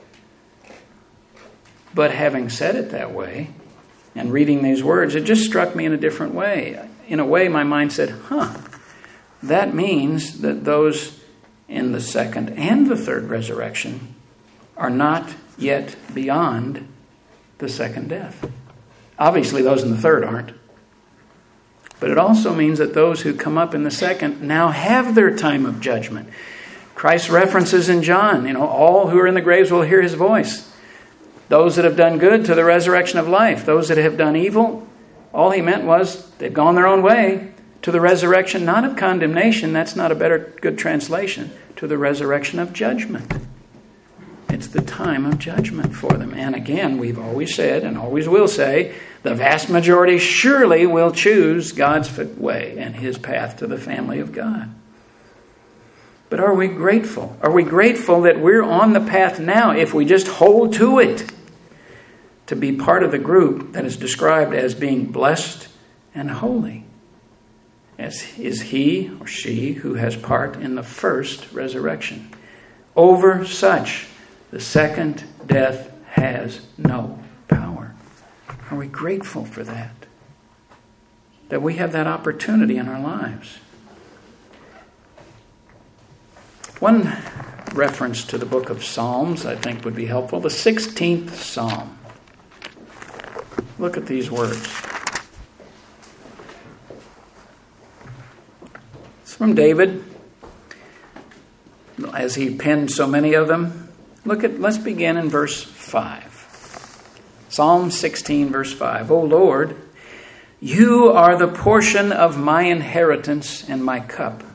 But having said it that way, and reading these words, it just struck me in a different way. In a way, my mind said, huh, that means that those in the second and the third resurrection are not yet beyond the second death. Obviously, those in the third aren't. But it also means that those who come up in the second now have their time of judgment. Christ references in John, you know, all who are in the graves will hear his voice. Those that have done good to the resurrection of life. Those that have done evil, all he meant was they've gone their own way to the resurrection, not of condemnation. That's not a better, good translation. To the resurrection of judgment. It's the time of judgment for them. And again, we've always said and always will say, the vast majority surely will choose God's way and his path to the family of God. But are we grateful? Are we grateful that we're on the path now, if we just hold to it, to be part of the group that is described as being blessed and holy? As is he or she who has part in the first resurrection. Over such, the second death has no power. Are we grateful for that? That we have that opportunity in our lives. One reference to the book of Psalms I think would be helpful. The sixteenth Psalm. Look at these words. It's from David, as he penned so many of them. Look at, let's begin in verse five. Psalm sixteen, verse five. O Lord, you are the portion of my inheritance and my cup.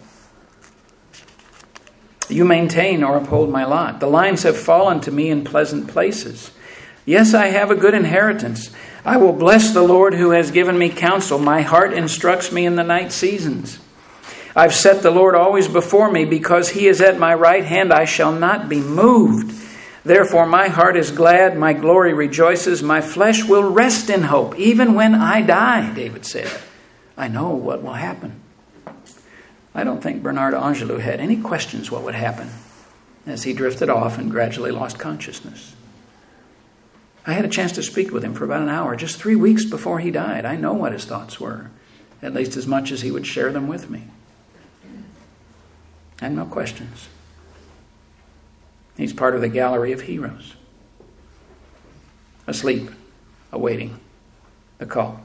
You maintain or uphold my lot. The lines have fallen to me in pleasant places. Yes, I have a good inheritance. I will bless the Lord who has given me counsel. My heart instructs me in the night seasons. I've set the Lord always before me. Because he is at my right hand, I shall not be moved. Therefore my heart is glad, my glory rejoices, my flesh will rest in hope. Even when I die, David said, I know what will happen. I don't think Bernard Angelou had any questions what would happen as he drifted off and gradually lost consciousness. I had a chance to speak with him for about an hour, just three weeks before he died. I know what his thoughts were, at least as much as he would share them with me. I have no questions. He's part of the gallery of heroes, asleep, awaiting the call.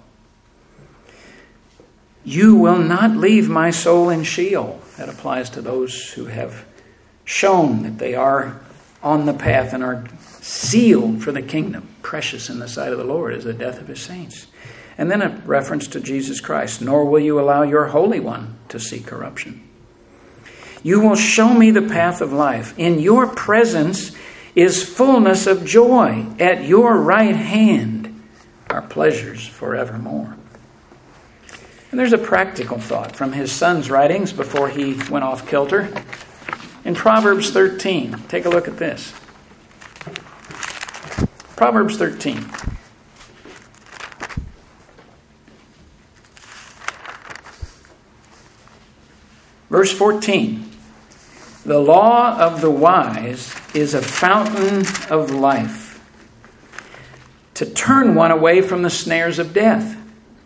You will not leave my soul in Sheol. That applies to those who have shown that they are on the path and are sealed for the kingdom. Precious in the sight of the Lord is the death of his saints. And then a reference to Jesus Christ. Nor will you allow your Holy One to see corruption. You will show me the path of life. In your presence is fullness of joy. At your right hand are pleasures forevermore. And there's a practical thought from his son's writings before he went off kilter. In Proverbs thirteen, take a look at this. Proverbs thirteen. Verse fourteen. The law of the wise is a fountain of life, to turn one away from the snares of death.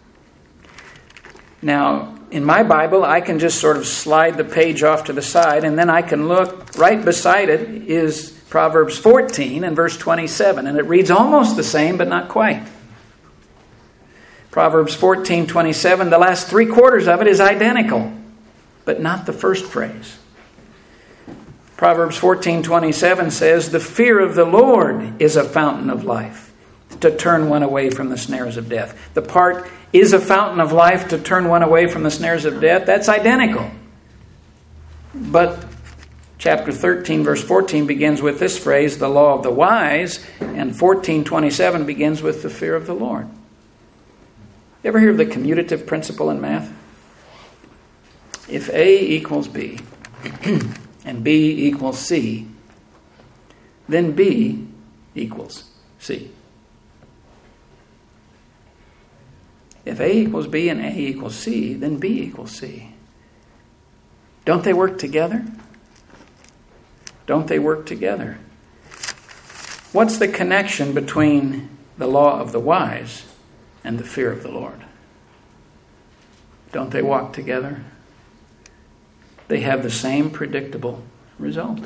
Now, in my Bible, I can just sort of slide the page off to the side, and then I can look right beside it is Proverbs fourteen and verse twenty-seven, and it reads almost the same, but not quite. Proverbs fourteen twenty-seven, the last three quarters of it is identical, but not the first phrase. Proverbs fourteen twenty-seven says, the fear of the Lord is a fountain of life, to turn one away from the snares of death. The part is a fountain of life to turn one away from the snares of death, that's identical. But chapter thirteen, verse fourteen begins with this phrase, the law of the wise, and fourteen twenty-seven begins with the fear of the Lord. You ever hear of the commutative principle in math? If A equals B, and B equals C, then B equals C. If A equals B and A equals C, then B equals C. Don't they work together? Don't they work together? What's the connection between the law of the wise and the fear of the Lord? Don't they walk together? They have the same predictable result.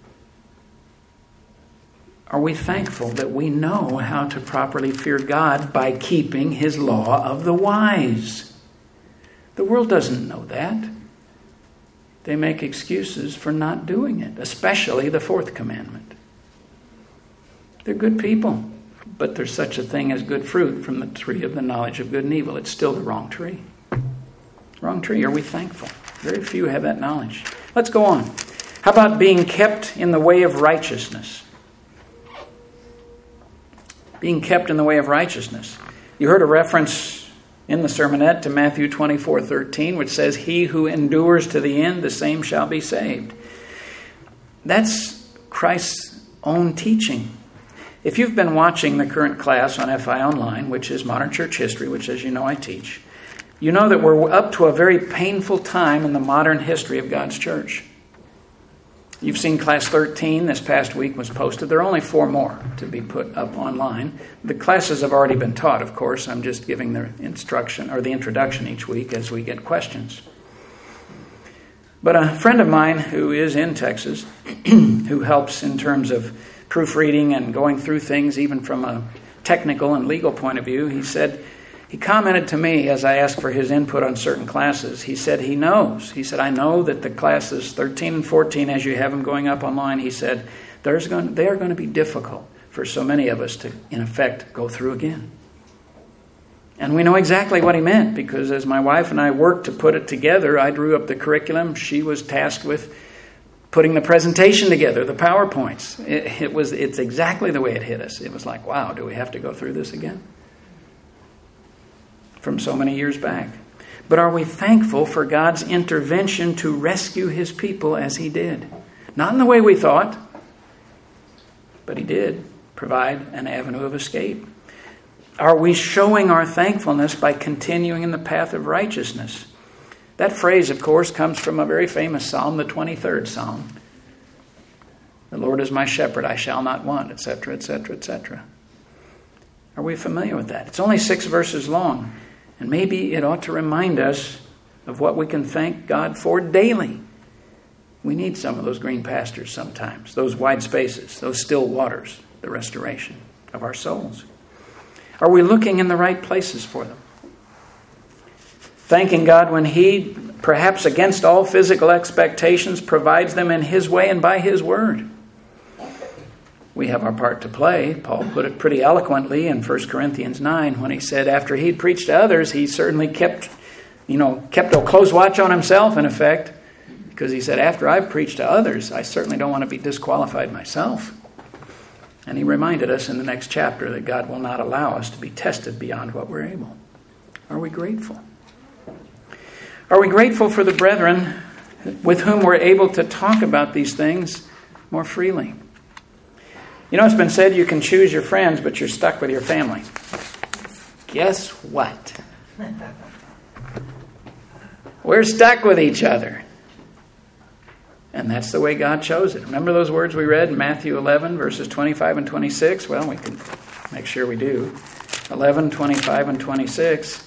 Are we thankful that we know how to properly fear God by keeping his law of the wise? The world doesn't know that. They make excuses for not doing it, especially the fourth commandment. They're good people, but there's such a thing as good fruit from the tree of the knowledge of good and evil. It's still the wrong tree. Wrong tree. Are we thankful? Very few have that knowledge. Let's go on. How about being kept in the way of righteousness? Being kept in the way of righteousness. You heard a reference in the sermonette to Matthew twenty-four thirteen, which says, he who endures to the end, the same shall be saved. That's Christ's own teaching. If you've been watching the current class on F I Online, which is Modern Church History, which as you know I teach, you know that we're up to a very painful time in the modern history of God's church. You've seen class thirteen this past week was posted. There are only four more to be put up online. The classes have already been taught, of course. I'm just giving the instruction or the introduction each week as we get questions. But a friend of mine who is in Texas, who helps in terms of proofreading and going through things even from a technical and legal point of view, he said, he commented to me as I asked for his input on certain classes. He said he knows. He said, I know that the classes thirteen and fourteen, as you have them going up online, he said, there's going, they are going to be difficult for so many of us to, in effect, go through again. And we know exactly what he meant, because as my wife and I worked to put it together, I drew up the curriculum. She was tasked with putting the presentation together, the PowerPoints. It, it was, it's exactly the way it hit us. It was like, wow, do we have to go through this again? from so many years back. But are we thankful for God's intervention to rescue his people as he did? Not in the way we thought, but he did provide an avenue of escape. Are we showing our thankfulness by continuing in the path of righteousness? That phrase, of course, comes from a very famous psalm, the twenty-third Psalm. The Lord is my shepherd, I shall not want, et cetera, et cetera, et cetera. Are we familiar with that? It's only six verses long, and maybe it ought to remind us of what we can thank God for daily. We need some of those green pastures sometimes, those wide spaces, those still waters, the restoration of our souls. Are we looking in the right places for them? Thanking God when he, perhaps against all physical expectations, provides them in his way and by his word. We have our part to play. Paul put it pretty eloquently in First Corinthians nine when he said after he'd preached to others, he certainly kept, you know, kept a close watch on himself, in effect, because he said, after I've preached to others, I certainly don't want to be disqualified myself. And he reminded us in the next chapter that God will not allow us to be tested beyond what we're able. Are we grateful? Are we grateful for the brethren with whom we're able to talk about these things more freely? You know, it's been said you can choose your friends, but you're stuck with your family. Guess what? We're stuck with each other. And that's the way God chose it. Remember those words we read in Matthew eleven, verses twenty-five and twenty-six? Well, we can make sure we do. eleven, twenty-five, and twenty-six.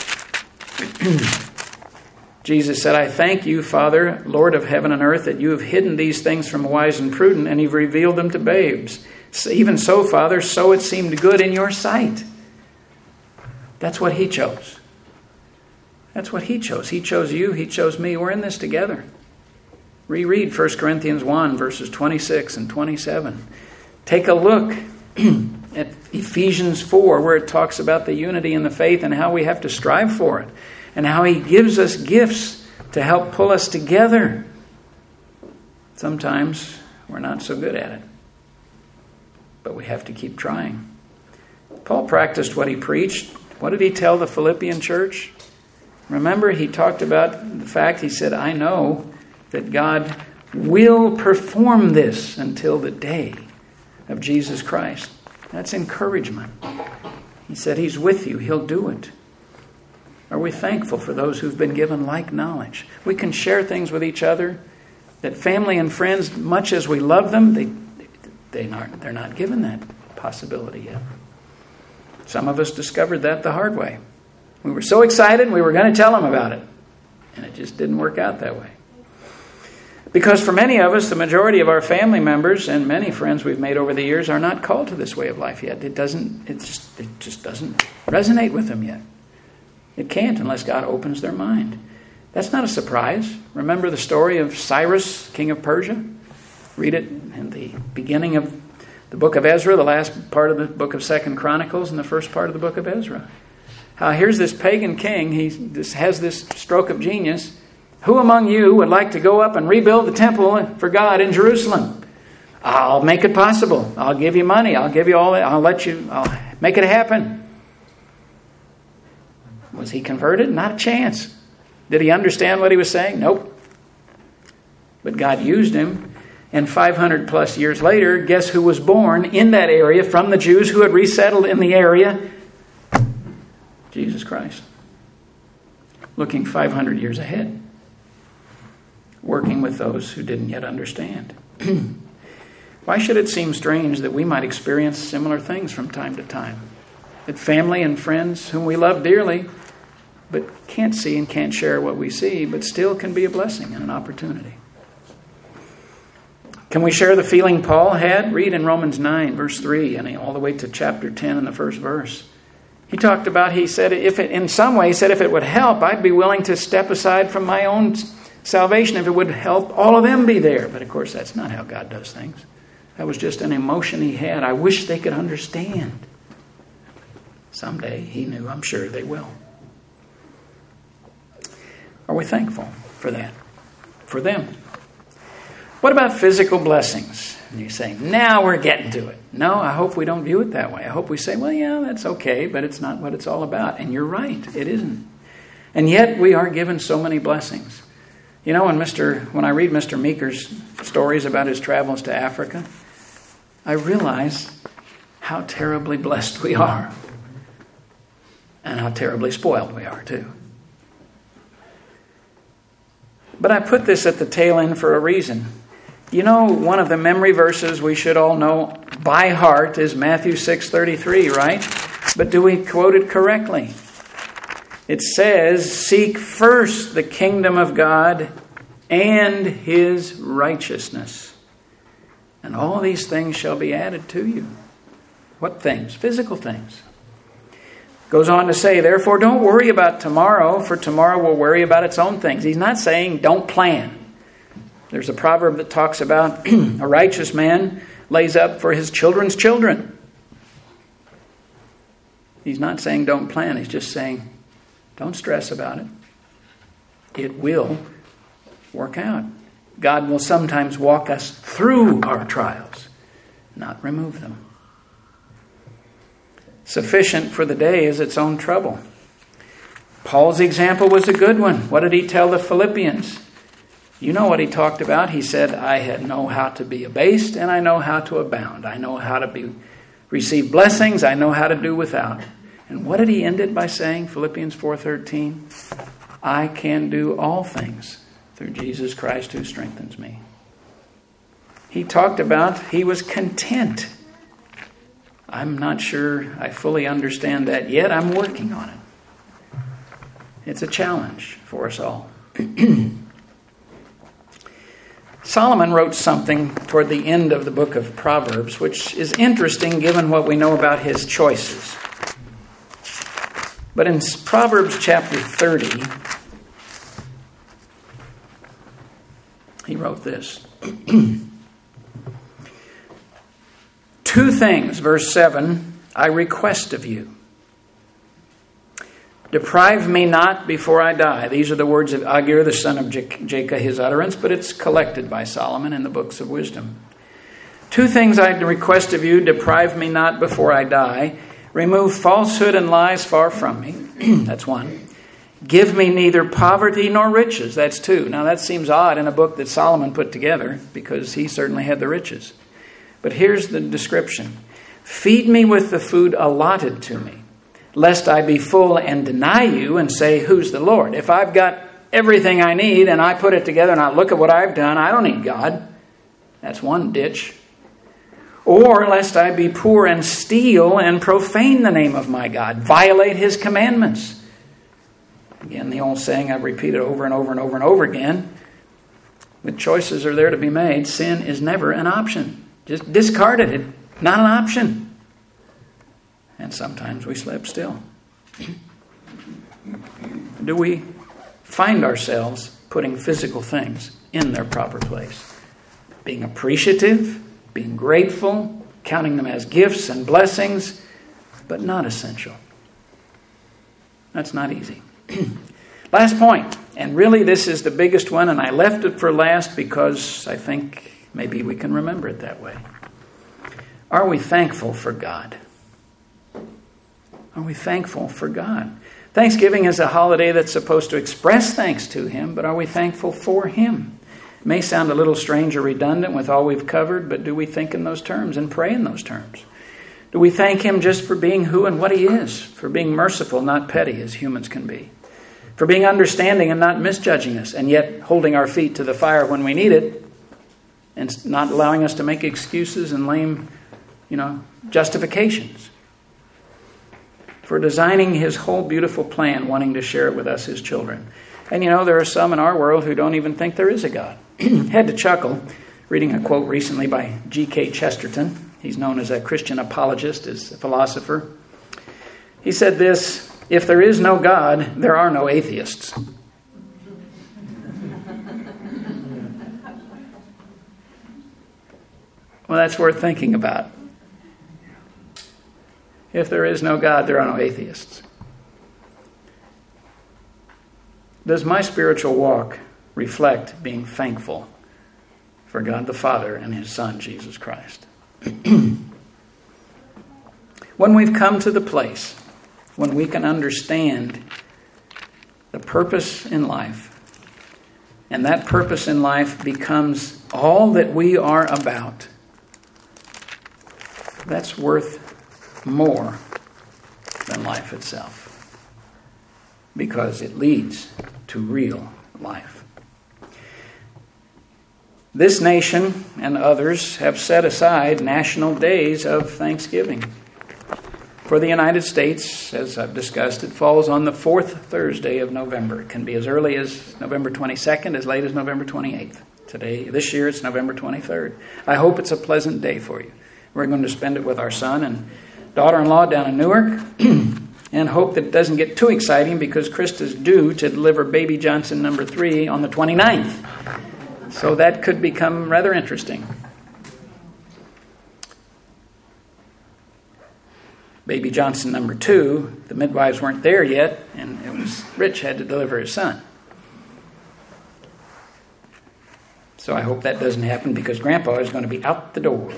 Jesus said, I thank you, Father, Lord of heaven and earth, that you have hidden these things from the wise and prudent, and you've revealed them to babes. Even so, Father, so it seemed good in your sight. That's what he chose. That's what he chose. He chose you. He chose me. We're in this together. Reread First Corinthians one, verses twenty-six and twenty-seven. Take a look at Ephesians four, where it talks about the unity in the faith and how we have to strive for it, and how he gives us gifts to help pull us together. Sometimes we're not so good at it, but we have to keep trying. Paul practiced what he preached. What did he tell the Philippian church? Remember, he talked about the fact, he said, I know that God will perform this until the day of Jesus Christ. That's encouragement. He said he's with you. He'll do it. Are we thankful for those who've been given like knowledge? We can share things with each other that family and friends, much as we love them, they, they aren't, they're not given that possibility yet. Some of us discovered that the hard way. We were so excited we were going to tell them about it. And it just didn't work out that way. Because for many of us, the majority of our family members and many friends we've made over the years are not called to this way of life yet. It doesn't, it just, it just doesn't resonate with them yet. It can't unless God opens their mind. That's not a surprise. Remember the story of Cyrus, king of Persia? Read it in the beginning of the book of Ezra, the last part of the book of Second Chronicles, and the first part of the book of Ezra. How here's this pagan king, he this, has this stroke of genius. Who among you would like to go up and rebuild the temple for God in Jerusalem? I'll make it possible. I'll give you money. I'll give you all that. I'll let you, I'll make it happen. Was he converted? Not a chance. Did he understand what he was saying? Nope. But God used him. And five hundred plus years later, guess who was born in that area from the Jews who had resettled in the area? Jesus Christ. Looking five hundred years ahead. Working with those who didn't yet understand. Why should it seem strange that we might experience similar things from time to time? That family and friends whom we love dearly, but can't see and can't share what we see, but still can be a blessing and an opportunity. Can we share the feeling Paul had? Read in Romans nine, verse three, and all the way to chapter ten in the first verse. He talked about, he said, if it, in some way, he said, if it would help, I'd be willing to step aside from my own salvation if it would help all of them be there. But of course, that's not how God does things. That was just an emotion he had. I wish they could understand. Someday, he knew, I'm sure they will. Are we thankful for that? For them? What about physical blessings? And you say, now we're getting to it. No, I hope we don't view it that way. I hope we say, well, yeah, that's okay, but it's not what it's all about. And you're right, it isn't. And yet we are given so many blessings. You know, when Mister when I read Mister Meeker's stories about his travels to Africa, I realize how terribly blessed we are. And how terribly spoiled we are, too. But I put this at the tail end for a reason. You know, one of the memory verses we should all know by heart is Matthew six thirty-three, right? But do we quote it correctly? It says, seek first the kingdom of God and His righteousness, and all these things shall be added to you. What things? Physical things. Goes on to say, therefore don't worry about tomorrow, for tomorrow will worry about its own things. He's not saying don't plan. There's a proverb that talks about a righteous man lays up for his children's children. He's not saying don't plan. He's just saying don't stress about it. It will work out. God will sometimes walk us through our trials, not remove them. Sufficient for the day is its own trouble. Paul's example was a good one. What did he tell the Philippians? You know what he talked about. He said, I know how to be abased and I know how to abound. I know how to be receive blessings. I know how to do without. And what did he end it by saying? Philippians four thirteen. I can do all things through Jesus Christ who strengthens me. He talked about he was content. I'm not sure I fully understand that yet. I'm working on it. It's a challenge for us all. Solomon wrote something toward the end of the book of Proverbs, which is interesting given what we know about his choices. But in Proverbs chapter thirty, he wrote this. Two things, verse seven, I request of you. Deprive me not before I die. These are the words of Agur, the son of Jacob, his utterance, but it's collected by Solomon in the books of wisdom. Two things I request of you. Deprive me not before I die. Remove falsehood and lies far from me. That's one. Give me neither poverty nor riches. That's two. Now that seems odd in a book that Solomon put together because he certainly had the riches. But here's the description. Feed me with the food allotted to me, lest I be full and deny you and say, who's the Lord? If I've got everything I need and I put it together and I look at what I've done, I don't need God. That's one ditch. Or lest I be poor and steal and profane the name of my God, violate His commandments. Again, the old saying I've repeated over and over and over and over again. When choices are there to be made, sin is never an option. Just discard it. It's not an option. And sometimes we slip still. Do we find ourselves putting physical things in their proper place? Being appreciative, being grateful, counting them as gifts and blessings, but not essential. That's not easy. Last point, and really this is the biggest one, and I left it for last because I think maybe we can remember it that way. Are we thankful for God? Are we thankful for God? Thanksgiving is a holiday that's supposed to express thanks to Him, but are we thankful for Him? It may sound a little strange or redundant with all we've covered, but do we think in those terms and pray in those terms? Do we thank Him just for being who and what He is, for being merciful, not petty as humans can be, for being understanding and not misjudging us, and yet holding our feet to the fire when we need it, and not allowing us to make excuses and lame, you know, justifications? For designing His whole beautiful plan, wanting to share it with us, His children. And you know, there are some in our world who don't even think there is a God. Had to chuckle reading a quote recently by G K Chesterton. He's known as a Christian apologist, as a philosopher. He said this, if there is no God, there are no atheists. Well, that's worth thinking about. If there is no God, there are no atheists. Does my spiritual walk reflect being thankful for God the Father and his Son, Jesus Christ. When we've come to the place when we can understand the purpose in life, and that purpose in life becomes all that we are about, that's worth more than life itself, because it leads to real life. This nation and others have set aside national days of Thanksgiving. For the United States, as I've discussed, it falls on the fourth Thursday of November. It can be as early as November twenty-second, as late as November twenty-eighth. Today, this year, it's November twenty-third. I hope it's a pleasant day for you. We're going to spend it with our son and daughter-in-law down in Newark, and hope that it doesn't get too exciting because Krista's due to deliver baby Johnson number three on the twenty-ninth. So that could become rather interesting. Baby Johnson number two, the midwives weren't there yet, and it was Rich had to deliver his son. So I hope that doesn't happen because Grandpa is going to be out the door.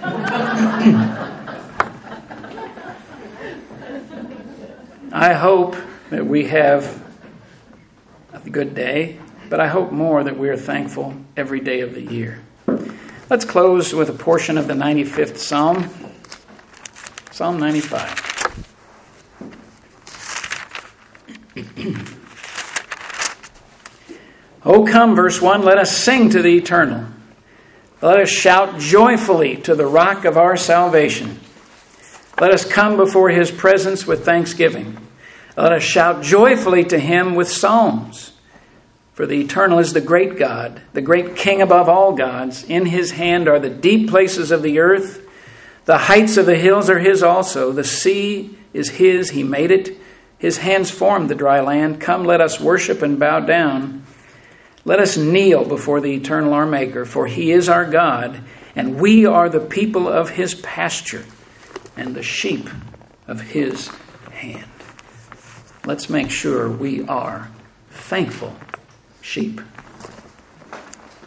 I hope that we have a good day, but I hope more that we are thankful every day of the year. Let's close with a portion of the ninety-fifth Psalm. Psalm ninety-five. Oh, come, verse one, let us sing to the Eternal. Let us shout joyfully to the rock of our salvation. Let us come before his presence with thanksgiving. Let us shout joyfully to him with psalms. For the Eternal is the great God, the great King above all gods. In his hand are the deep places of the earth. The heights of the hills are his also. The sea is his. He made it. His hands formed the dry land. Come, let us worship and bow down. Let us kneel before the Eternal our Maker, for he is our God, and we are the people of his pasture and the sheep of his hand. Let's make sure we are thankful sheep.